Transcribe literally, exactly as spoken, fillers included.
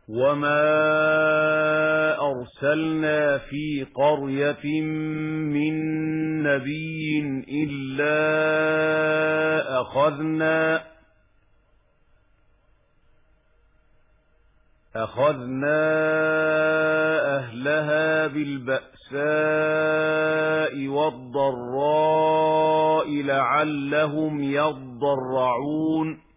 وَمَا أَرْسَلْنَا فِي قَرْيَةٍ مِّن نَّبِيٍّ إِلَّا أَخَذْنَا أَخَذْنَا أَهْلَهَا بِالْبَأْسَاءِ وَالضَّرَّاءِ لَعَلَّهُمْ يَضَّرَّعُونَ